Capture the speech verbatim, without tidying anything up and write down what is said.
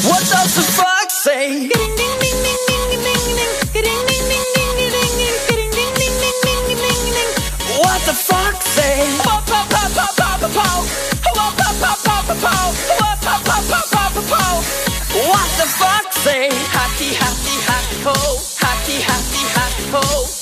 What does the fox say? What the fox say? What the fox say? Happy, happy, happy ho, happy, happy, happy ho.